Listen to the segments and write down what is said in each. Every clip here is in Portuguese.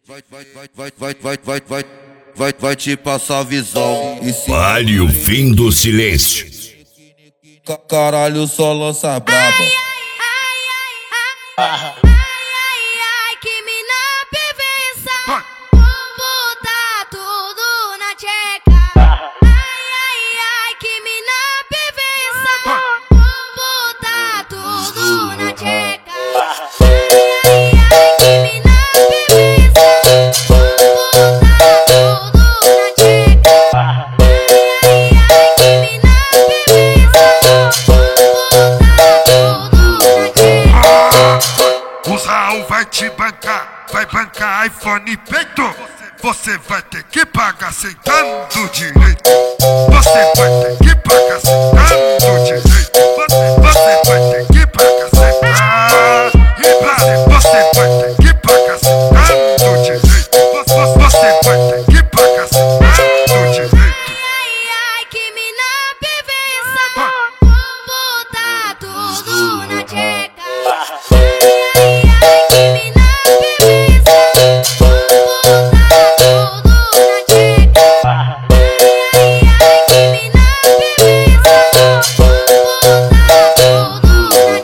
Vai te passar visão. Vale o fim do silêncio. Caralho, só lança braba. Que mina perversa. Vou botar tudo na tcheca. Que mina perversa. Vou botar tudo na tcheca. Que mina perversa. Vou botar tudo na tcheca. Que mina perversa. Vou botar tudo na tcheca. O Raul vai te bancar, vai bancar iPhone e peito. Você vai ter que pagar sentando direito. Você vai ter que pagar sentando direito. Você vai ter que pagar sentando. Você vai ter que pagar sentando direito. Você vai ter que pagar sentando direito. Que mina perversa. Vou botar tudo na tcheca. Que mina perversa. Vou botar tudo na tcheca. Que mina perversa. Vou botar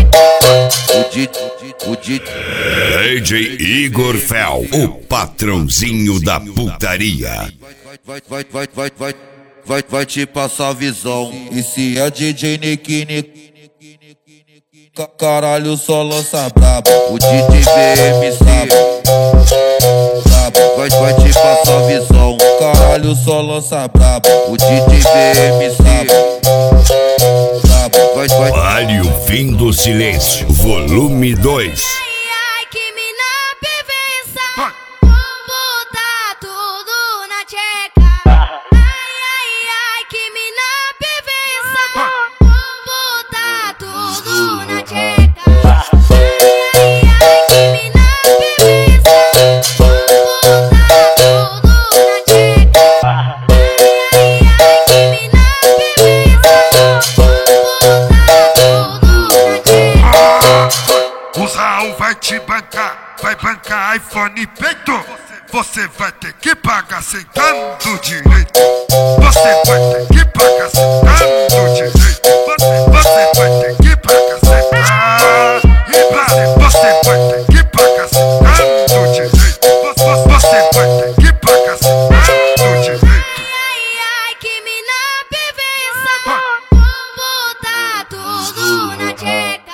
tudo na tcheca. DJ Igor Fel, o patrãozinho da putaria. Vai te passar visão. E se é DJ Nick, caralho, só lança braba. O DJ VMC vai te passar visão. Caralho, só lança braba. O DJ VMC Vale o fim do silêncio, volume 2. Que mina perversa. Vou botar tudo na tcheca. Que mina perversa. Vou botar tudo na tcheca. Que mina perversa. Vou botar tudo na tcheca. Que mina perversa. Vou botar tudo na tcheca. O Raul vai te bancar, vai bancar iPhone e peito. Você vai ter que pagar sentando direito. Você vai ter que pagar sentando direito. Você vai ter que pagar sentando. Você vai ter que pagar sentando direito. Você vai ter que pagar sentando direito. Que mina perversa. Vou botar tudo na tcheca.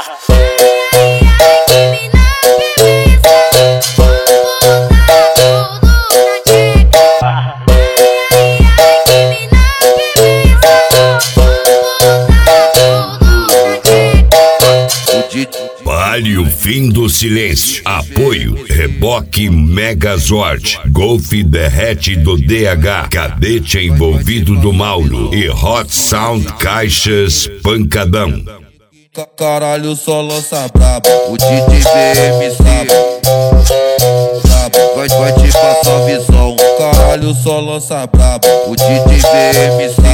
Que mina perversa. Vou botar tudo na tcheca. Que mina perversa. Vou botar tudo na tcheca. Vale o fim do silêncio. Apoio Reboque Megazord, Golf Derrete do DH, Cadete Envolvido do Mauro e Hot Sound Caixas Pancadão. Caralho, só lança braba. O DJ VMC vai te passar visão. Caralho, só lança braba. O DJ VMC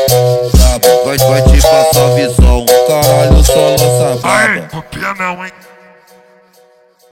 vai te passar visão. Caralho, só lança braba. Ai, copia não, hein?